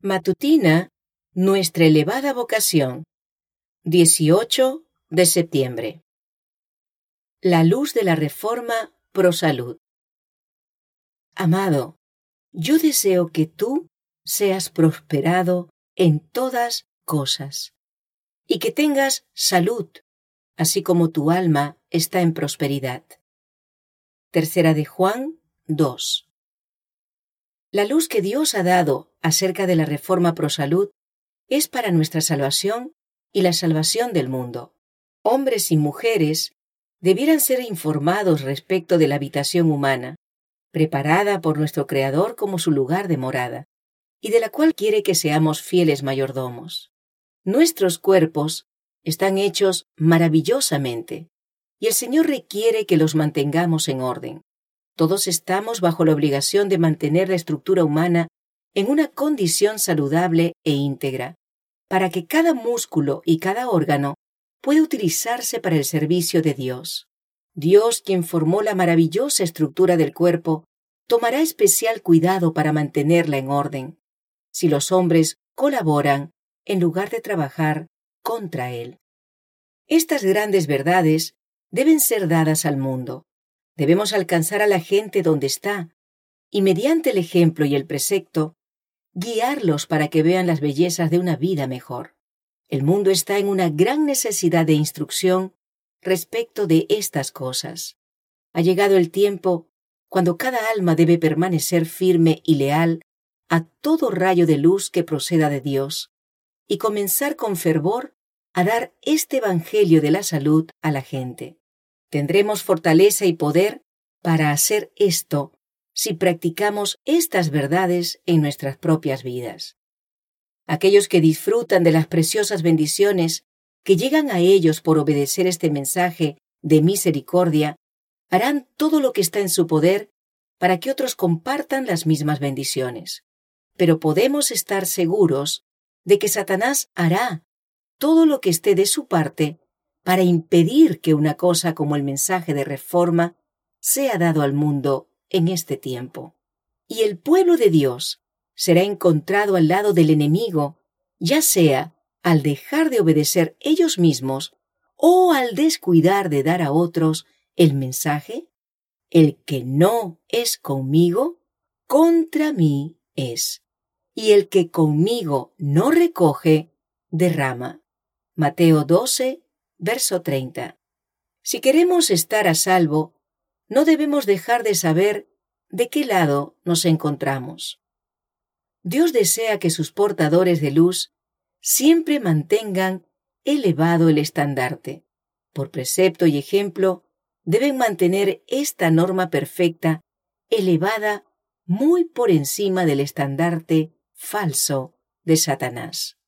Matutina, nuestra elevada vocación, 18 de septiembre. La luz de la Reforma Pro Salud. Amado, yo deseo que tú seas prosperado en todas cosas y que tengas salud, así como tu alma está en prosperidad. Tercera de Juan 2. La luz que Dios ha dado acerca de la Reforma Pro Salud es para nuestra salvación y la salvación del mundo. Hombres y mujeres debieran ser informados respecto de la habitación humana, preparada por nuestro Creador como su lugar de morada, y de la cual quiere que seamos fieles mayordomos. Nuestros cuerpos están hechos maravillosamente, y el Señor requiere que los mantengamos en orden. Todos estamos bajo la obligación de mantener la estructura humana en una condición saludable e íntegra, para que cada músculo y cada órgano pueda utilizarse para el servicio de Dios. Dios, quien formó la maravillosa estructura del cuerpo, tomará especial cuidado para mantenerla en orden, si los hombres colaboran en lugar de trabajar contra Él. Estas grandes verdades deben ser dadas al mundo. Debemos alcanzar a la gente donde está y, mediante el ejemplo y el precepto, guiarlos para que vean las bellezas de una vida mejor. El mundo está en una gran necesidad de instrucción respecto de estas cosas. Ha llegado el tiempo cuando cada alma debe permanecer firme y leal a todo rayo de luz que proceda de Dios y comenzar con fervor a dar este evangelio de la salud a la gente. Tendremos fortaleza y poder para hacer esto si practicamos estas verdades en nuestras propias vidas. Aquellos que disfrutan de las preciosas bendiciones que llegan a ellos por obedecer este mensaje de misericordia, harán todo lo que está en su poder para que otros compartan las mismas bendiciones. Pero podemos estar seguros de que Satanás hará todo lo que esté de su parte para impedir que una cosa como el mensaje de reforma sea dado al mundo en este tiempo. Y el pueblo de Dios será encontrado al lado del enemigo, ya sea al dejar de obedecer ellos mismos o al descuidar de dar a otros el mensaje. El que no es conmigo, contra mí es. Y el que conmigo no recoge, derrama. Mateo 12, verso 30. Si queremos estar a salvo, no debemos dejar de saber de qué lado nos encontramos. Dios desea que sus portadores de luz siempre mantengan elevado el estandarte. Por precepto y ejemplo, deben mantener esta norma perfecta elevada muy por encima del estandarte falso de Satanás.